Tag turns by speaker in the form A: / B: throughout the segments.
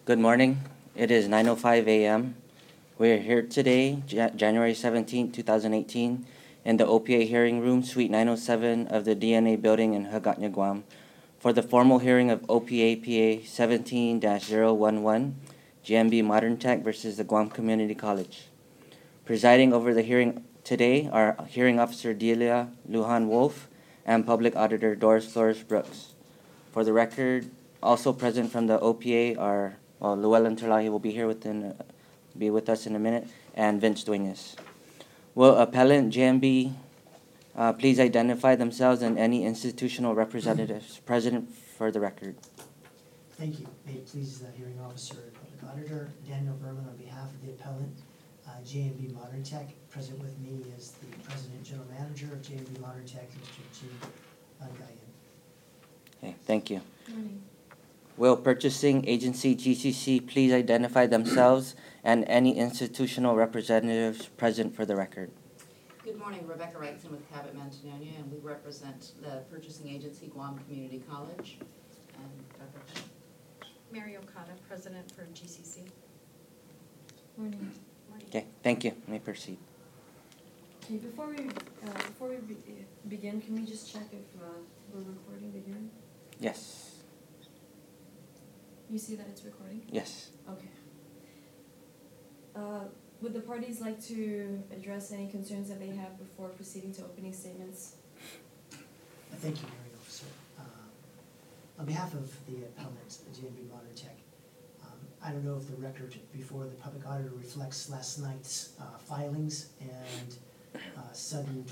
A: Good morning. It is 9:05 a.m. We are here today, January 17, 2018, in the OPA hearing room, Suite 907 of the DNA building in Hagåtña, Guam, for the formal hearing of OPA PA 17-011, GMB Modern Tech versus the Guam Community College. Presiding over the hearing today are Hearing Officer Delia Lujan Wolf and Public Auditor Doris Flores Brooks. For the record, also present from the OPA are Llewellyn Terlahi will be here be with us in a minute, and Vince Duenas. Will appellant JMB please identify themselves and any institutional representatives present for the record?
B: Thank you. May it please the hearing officer and public auditor, Daniel Berman, on behalf of the appellant, JMB Modern Tech. Present with me is the president general manager of JMB Modern Tech, Mr. G. Gayan.
A: Okay, thank you.
C: Morning.
A: Will purchasing agency GCC please identify themselves and any institutional representatives present for the record?
D: Good morning, Rebecca Wrightson with Cabot Mantegnonia, and we represent the purchasing agency, Guam Community College. And Dr.
C: Mary Okada, president for GCC. Morning.
A: Okay, thank you. You may proceed.
E: Okay, before we begin, can we just check if we're recording the hearing?
A: Yes.
E: You see that it's recording?
A: Yes.
E: Okay. Would the parties like to address any concerns that they have before proceeding to opening statements?
B: Thank you, hearing officer. On behalf of the appellant, JMB Modern Tech, I don't know if the record before the public auditor reflects last night's filings and sudden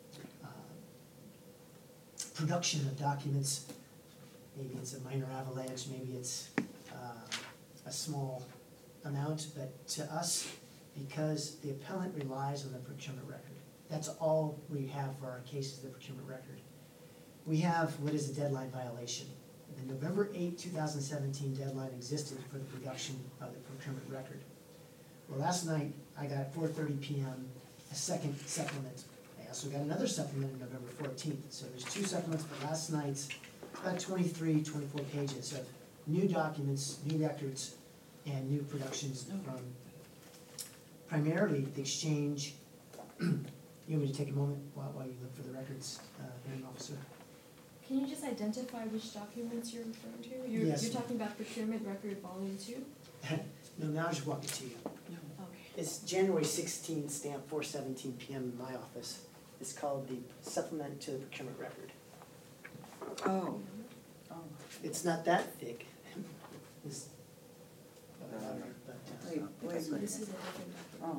B: production of documents. Maybe it's a minor avalanche, maybe it's a small amount, but to us, because the appellant relies on the procurement record, that's all we have for our case is the procurement record. We have what is a deadline violation. The November 8, 2017 deadline existed for the production of the procurement record. Well, last night, I got at 4:30 p.m. a second supplement. I also got another supplement on November 14th. So there's two supplements, but last night's about 23, 24 pages of new documents, new records, and new productions from primarily the exchange. You want me to take a moment while you look for the records, hearing officer?
E: Can you just identify which documents you're referring to?
B: Yes.
E: You're talking about procurement record volume 2?
B: No, now I'll just walk it to you.
E: Okay.
B: It's January 16, stamp 4:17 p.m. in my office. It's called the Supplement to the Procurement Record.
F: Oh.
B: It's not that thick. It's,
F: Wait,
E: So this is a different document.
F: Oh.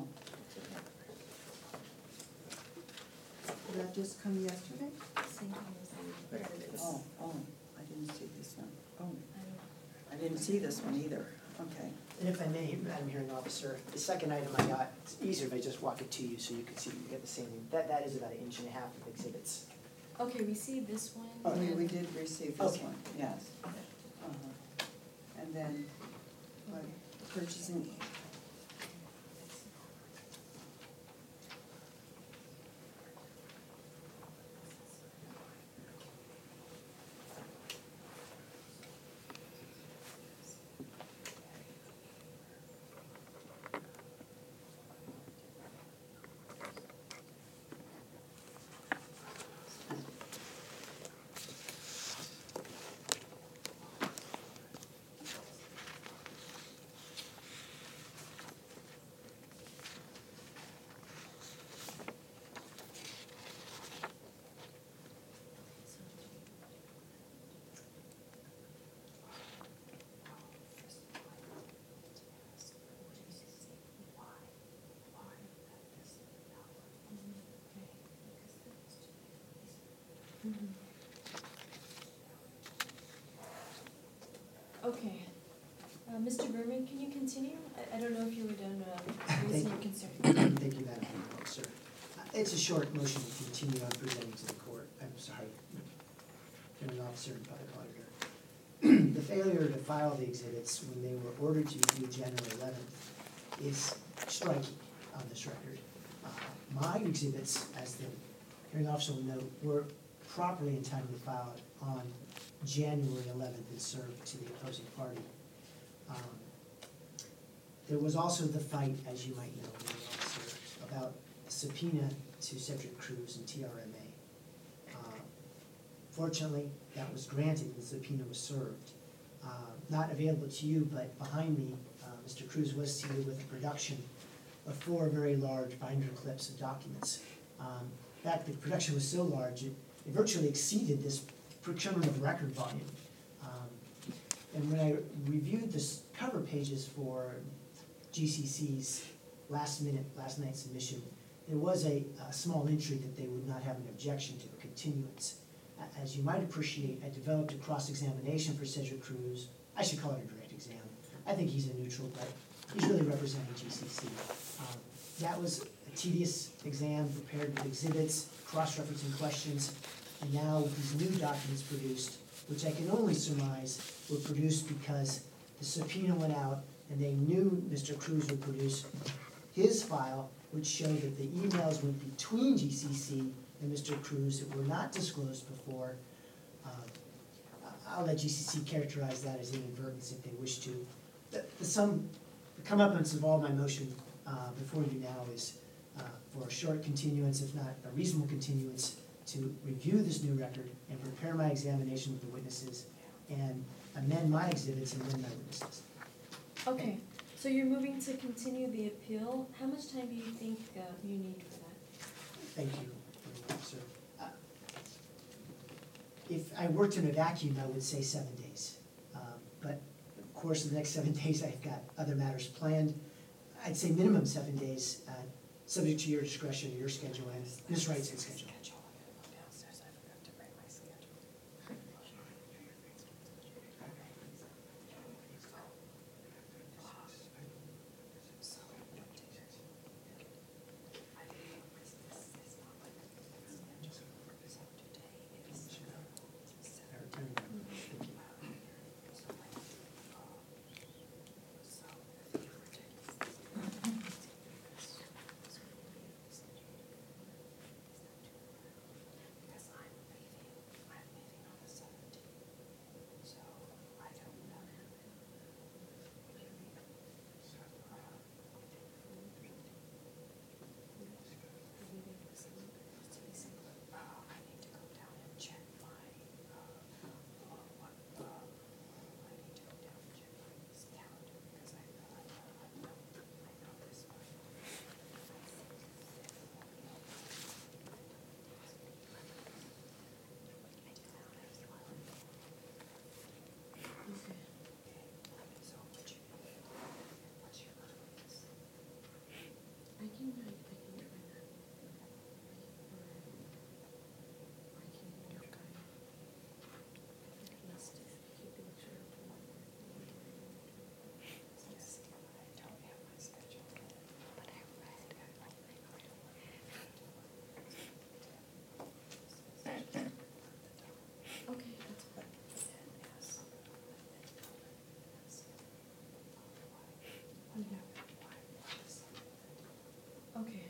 F: Did that just come yesterday?
E: Same time as the exhibits.
F: Oh, I didn't see this one. Oh,
E: I
F: I didn't see this one either. Okay.
B: And if I may, Madam Hearing Officer, the second item I got, it's easier if I just walk it to you so you can see you get the same thing. That is about 1.5 inches of exhibits.
E: Okay, we see this one.
B: Oh,
F: We
E: and-
F: did receive this
B: Okay.
F: one, yes. And then, what, purchasing,
E: Okay. Mr. Berman, can you continue? I don't know if you were done raising your concern.
B: Thank you, Madam Hearing Officer. It's a short motion to continue on presenting to the court. I'm sorry, Hearing Officer and Public Auditor. The failure to file the exhibits when they were ordered to be due January 11th is striking on this record. My exhibits, as the hearing officer will note, were properly and timely filed on January 11th and served to the opposing party. There was also the fight, as you might know, Mayor Officer, about a subpoena to Cedric Cruz and TRMA. Fortunately, that was granted and the subpoena was served. Not available to you, but behind me, Mr. Cruz was seated with a production of 4 very large binder clips of documents. In fact, the production was so large, it virtually exceeded this procurement of record volume. And when I reviewed the cover pages for GCC's last night submission, there was a small entry that they would not have an objection to a continuance. As you might appreciate, I developed a cross-examination for Cedric Cruz. I should call it a direct exam. I think he's a neutral, but he's really representing GCC. That was a tedious exam prepared with exhibits, cross-referencing questions, and now with these new documents produced, which I can only surmise were produced because the subpoena went out and they knew Mr. Cruz would produce his file, which showed that the emails went between GCC and Mr. Cruz that were not disclosed before. I'll let GCC characterize that as inadvertence if they wish to. The comeuppance of all my motion before you now is for a short continuance, if not a reasonable continuance, to review this new record and prepare my examination with the witnesses and amend my exhibits and amend my witnesses.
E: Okay, so you're moving to continue the appeal. How much time do you think you need for that?
B: Thank you, officer. If I worked in a vacuum, I would say 7 days. But of course, in the next 7 days, I've got other matters planned. I'd say minimum 7 days, subject to your discretion, your schedule, and Ms. Wright's schedule.
E: Okay.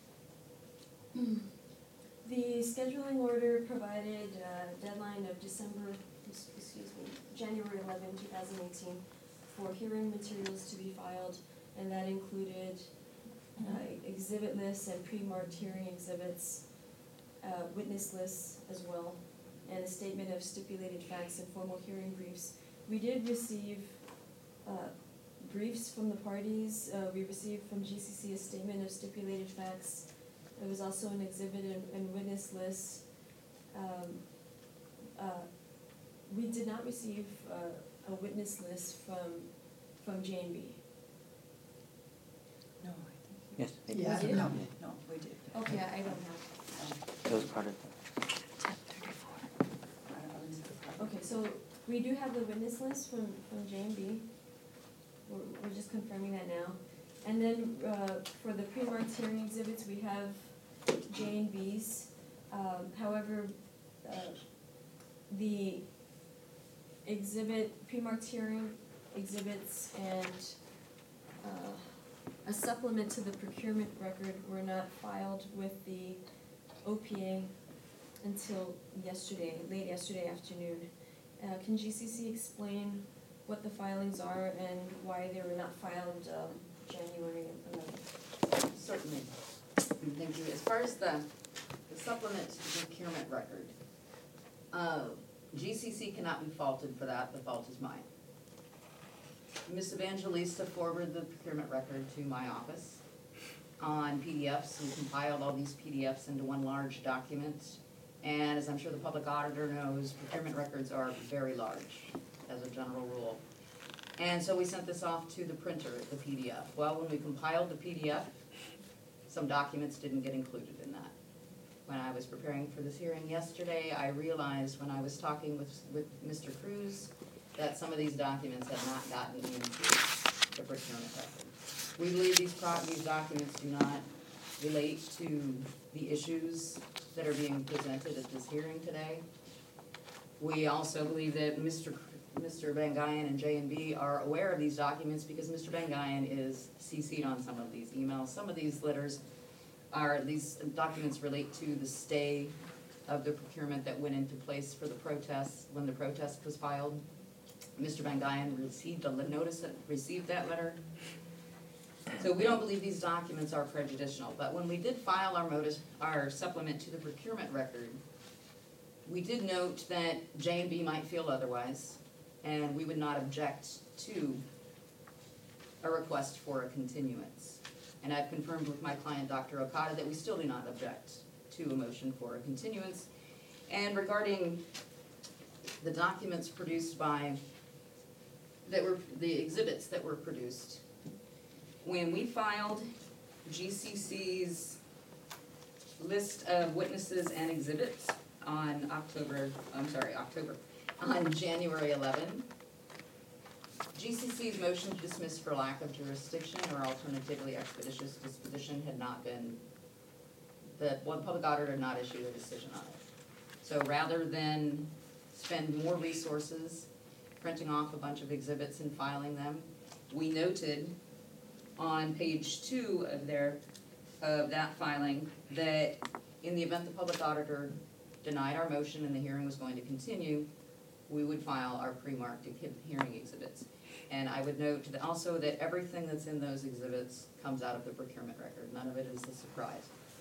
E: The scheduling order provided a deadline of January 11, 2018 for hearing materials to be filed, and that included exhibit lists and pre-marked hearing exhibits, witness lists as well, and a statement of stipulated facts and formal hearing briefs. We did receive briefs from the parties. We received from GCC a statement of stipulated facts. There was also an exhibit and witness list. We did not receive a witness list from J&B.
F: No, I think.
A: Yes, it
B: Yeah,
E: did?
F: No, we did.
E: Okay, I don't have.
A: was part of it.
E: Okay, so we do have the witness list from J&B. We're just confirming that now. And then for the pre-marked hearing exhibits, we have J&B's. However, the pre-marked hearing exhibits and a supplement to the procurement record were not filed with the OPA until late yesterday afternoon. Can GCC explain what the filings are and why they were not filed January 11th.
D: Certainly. Thank you. As far as the supplement to the procurement record, GCC cannot be faulted for that. The fault is mine. Ms. Evangelista forwarded the procurement record to my office on PDFs. We compiled all these PDFs into one large document. And as I'm sure the public auditor knows, procurement records are very large as a general rule. And so we sent this off to the printer, the PDF. Well, when we compiled the PDF, some documents didn't get included in that. When I was preparing for this hearing yesterday, I realized when I was talking with Mr. Cruz that some of these documents had not gotten into the procurement record. We believe these documents do not relate to the issues that are being presented at this hearing today. We also believe that Mr. Bangayan and J&B are aware of these documents because Mr. Bangayan is CC'd on some of these emails. Some of these these documents relate to the stay of the procurement that went into place for the protest, when the protest was filed. Mr. Bangayan received that letter. So we don't believe these documents are prejudicial, but when we did file our supplement to the procurement record, we did note that J&B might feel otherwise, and we would not object to a request for a continuance. And I've confirmed with my client, Dr. Okada, that we still do not object to a motion for a continuance. And regarding the documents produced the exhibits that were produced, when we filed GCC's list of witnesses and exhibits on January 11, GCC's motion to dismiss for lack of jurisdiction or alternatively expeditious disposition had not been, the public auditor had not issued a decision on it. So rather than spend more resources printing off a bunch of exhibits and filing them, we noted on page 2 of that filing that in the event the public auditor denied our motion and the hearing was going to continue, we would file our pre-marked hearing exhibits. And I would note that also that everything that's in those exhibits comes out of the procurement record. None of it is a surprise.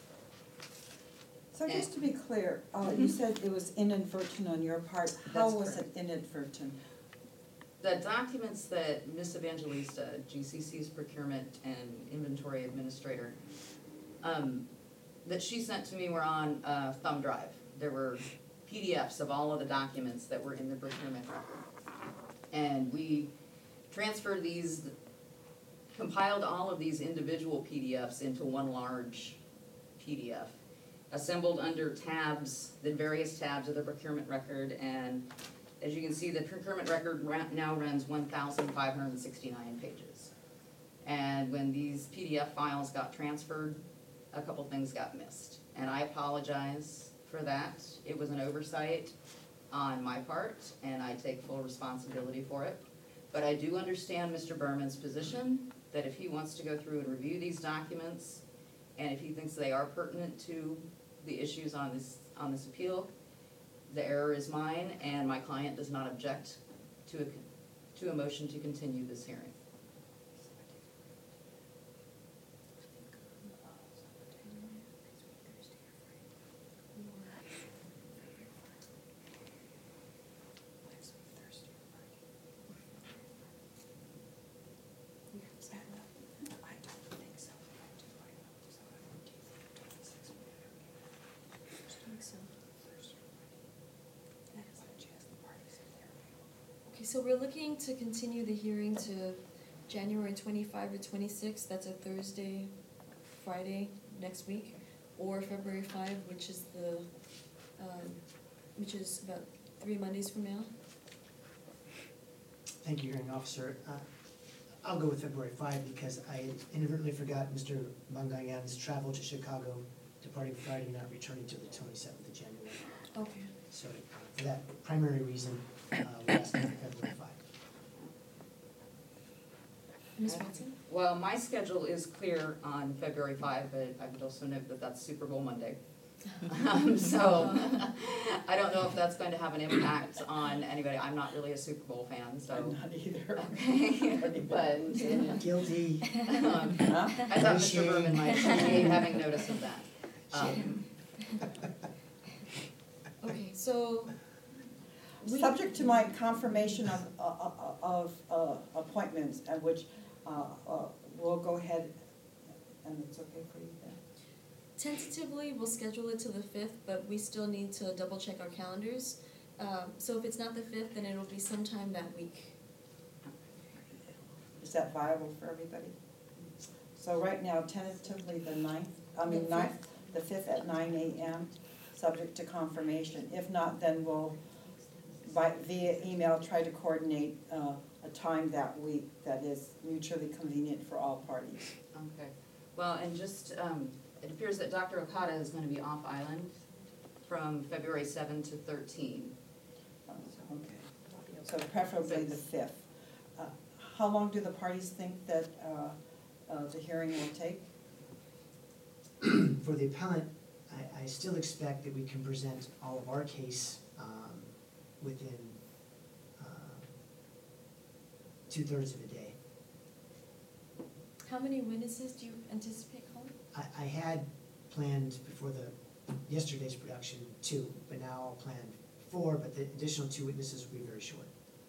F: So just to be clear, you said it was inadvertent on your part. How
D: That's
F: was it
D: correct.
F: inadvertent?
D: The documents that Ms. Evangelista, GCC's procurement and inventory administrator, that she sent to me were on a thumb drive. There were PDFs of all of the documents that were in the procurement record. And we transferred these, compiled all of these individual PDFs into one large PDF, assembled under tabs, the various tabs of the procurement record, and as you can see, the procurement record now runs 1,569 pages. And when these PDF files got transferred, a couple things got missed. And I apologize for that. It was an oversight on my part, and I take full responsibility for it. But I do understand Mr. Berman's position, that if he wants to go through and review these documents, and if he thinks they are pertinent to the issues on this appeal, the error is mine, and my client does not object to a motion to continue this hearing.
E: Okay, so we're looking to continue the hearing to January 25 or 26, that's a Thursday, Friday next week, or February 5, which is about 3 Mondays from now.
B: Thank you, hearing officer. I'll go with February 5 because I inadvertently forgot Mr. Bangayan's travel to Chicago, departing Friday, not returning till the 27th of January.
E: Okay.
B: So for that primary reason, we're asking for February 5.
E: Ms. Watson?
D: Well, my schedule is clear on February 5, but I would also note that that's Super Bowl Monday. So, I don't know if that's going to have an impact on anybody. I'm not really a Super Bowl fan, so.
F: I'm not either.
D: Okay, but,
B: Guilty.
D: I thought Mr. Berman might be having notice of that.
E: Okay, so. we-
F: Subject to my confirmation of appointments, at which we'll go ahead, and it's okay for you then?
E: Tentatively, we'll schedule it to the 5th, but we still need to double check our calendars. So if it's not the 5th, then it'll be sometime that week.
F: Is that viable for everybody? So right now, tentatively the 9th, the 5th at 9 a.m., subject to confirmation. If not, then we'll, via email, try to coordinate a time that week that is mutually convenient for all parties.
D: Okay, well, and just, it appears that Dr. Okada is gonna be off island from February 7 to 13.
F: Okay, so preferably the 5th. How long do the parties think that the hearing will take?
B: For the appellant, I still expect that we can present all of our case within 2/3 of a day.
E: How many witnesses do you anticipate calling?
B: I had planned before yesterday's production 2, but now I'll plan 4, but the additional 2 witnesses will be very short.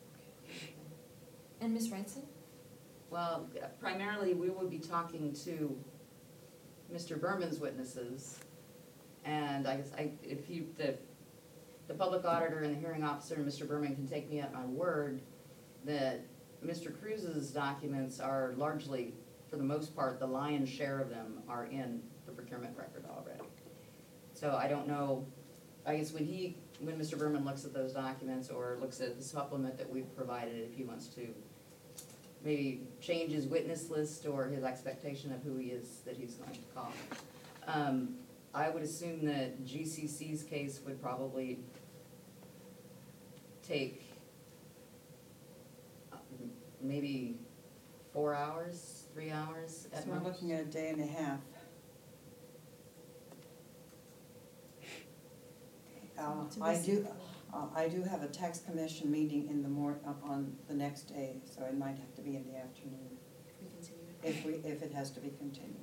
E: And Ms. Wrightson?
D: Well, primarily, we will be talking to Mr. Berman's witnesses, and I guess if the public auditor and the hearing officer and Mr. Berman can take me at my word that Mr. Cruz's documents are largely, for the most part, the lion's share of them are in the procurement record already. So I don't know, I guess when Mr. Berman looks at those documents or looks at the supplement that we've provided, if he wants to maybe change his witness list or his expectation of who he is that he's going to call. I would assume that GCC's case would probably take maybe 4 hours, 3 hours at
F: So we're
D: most.
F: looking at a day and a half. I do have a tax commission meeting in the on the next day, so it might have to be in the afternoon,
E: We continue it.
F: if it has to be continued.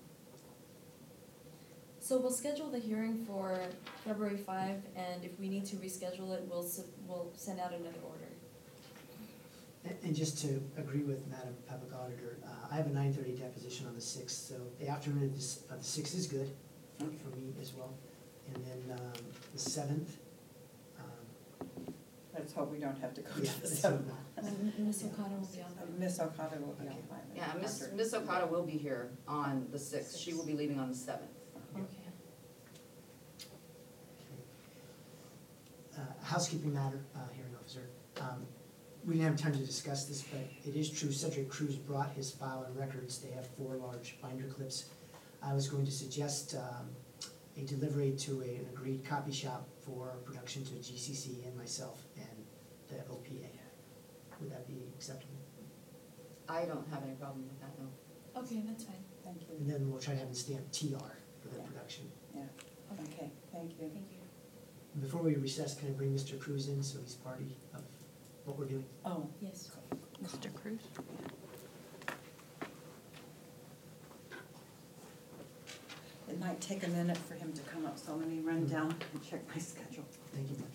E: So we'll schedule the hearing for February 5, and if we need to reschedule it, we'll send out another order.
B: And just to agree with Madam Public Auditor, I have a 9:30 deposition on the 6th, so the afternoon of the 6th is good for me as well. And then the 7th,
F: Let's hope we don't have to go
B: yeah,
F: to the
B: let's hope
F: 7th.
B: not.
E: Ms. Okada will be on there.
F: Miss Okada will be on
B: Okay.
F: file.
D: Yeah, Miss Okada will be here on the 6th. She will be leaving on the 7th.
E: Okay.
B: Housekeeping matter, hearing officer. We didn't have time to discuss this, but it is true, Cedric Cruz brought his file and records. They have 4 large binder clips. I was going to suggest a delivery to an agreed copy shop for production to GCC and myself and the OPA. Would that be acceptable?
D: I don't have any problem with that, no.
E: Okay, that's fine.
F: Thank you.
B: And then we'll try to have them stamp TR for the
F: Yeah.
B: production.
F: Yeah, okay, thank you.
E: Thank you.
B: And before we recess, can I bring Mr. Cruz in so he's party of what we're doing?
F: Oh,
E: Yes.
F: Mr. Cruz? It might take a minute for him to come up, so let me run down and check my schedule.
B: Thank you.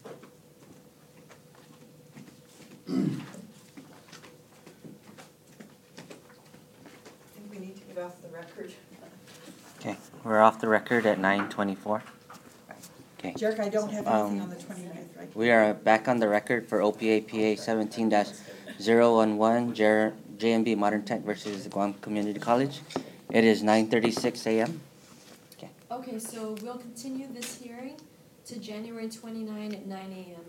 F: I think we need to get off the record.
A: Okay, we're off the record at 9:24. Okay.
F: Jerk, I don't have anything on the 29th, right?
A: We are back on the record for OPA PA 17-011, JMB Modern Tech versus Guam Community College. It is 9:36 a.m.
E: Okay, so we'll continue this hearing to January 29 at 9 a.m.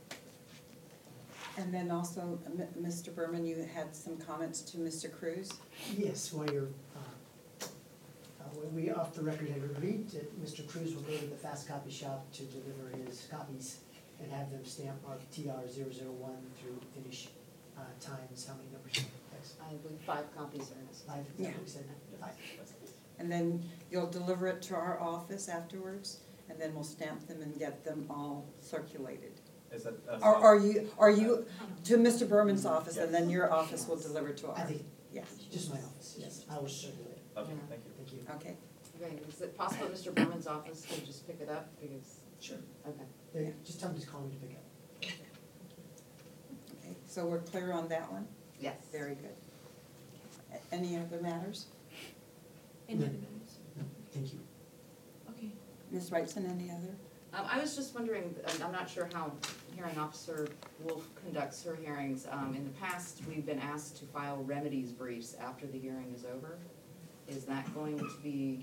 F: And then also, Mr. Berman, you had some comments to Mr. Cruz?
B: Yes, while you're, when we off the record have agreed that Mr. Cruz will go to the fast copy shop to deliver his copies and have them stamp mark TR001 through finish times, how many numbers? Yes.
D: I believe 5 copies are necessary.
B: 5, is that what we said? 5.
F: And then you'll deliver it to our office afterwards? and then we'll stamp them and get them all circulated.
G: Is that,
F: Or are you, to Mr. Berman's office, and then your office will deliver to
B: I
F: our,
B: think,
F: yes,
B: just my office, yes, I will circulate it.
G: okay,
D: Yeah.
G: thank you.
B: Thank you.
F: okay.
D: Okay, is it possible Mr. Berman's office could just pick it up, because,
B: Sure.
D: okay.
B: They, just tell them to call me to pick up.
F: Okay, so we're clear on that one?
D: Yes.
F: Very good. Any other matters?
E: Any
B: No.
E: other matters?
B: No, thank you.
E: Okay.
F: Ms. Wrightson, any other?
D: I was just wondering, I'm not sure how hearing officer Wolf conducts her hearings. In the past, we've been asked to file remedies briefs after the hearing is over. Is that going to be,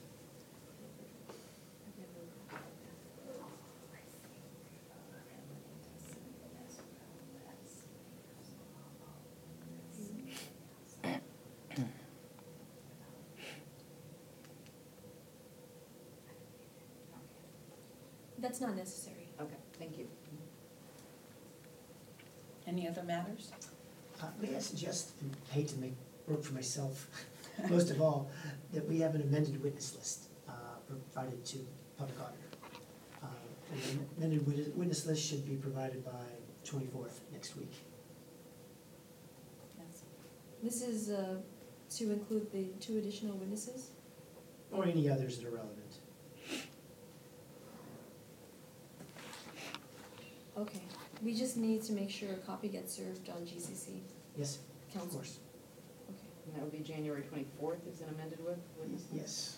E: That's not necessary.
D: okay, thank you.
F: Any other matters?
B: May I suggest, and I hate to make work for myself, most of all, that we have an amended witness list provided to public auditor. An amended witness list should be provided by 24th next week.
F: Yes.
E: This is to include the 2 additional witnesses?
B: Or any others that are relevant.
E: Okay. We just need to make sure a copy gets served on GCC
B: Yes, of
E: Council.
B: course.
E: Okay.
D: And that would be January 24th is an amended witness list?
B: Yes.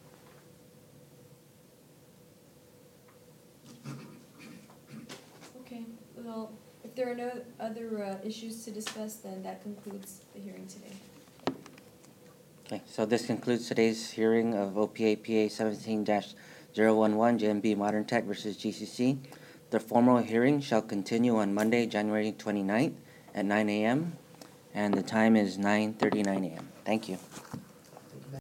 E: Okay, well, if there are no other issues to discuss, then that concludes the hearing today.
A: Okay, so this concludes today's hearing of OPA PA 17-011 JMB Modern Tech versus GCC. The formal hearing shall continue on Monday, January 29th at 9 a.m. and the time is 9:39 a.m. Thank you.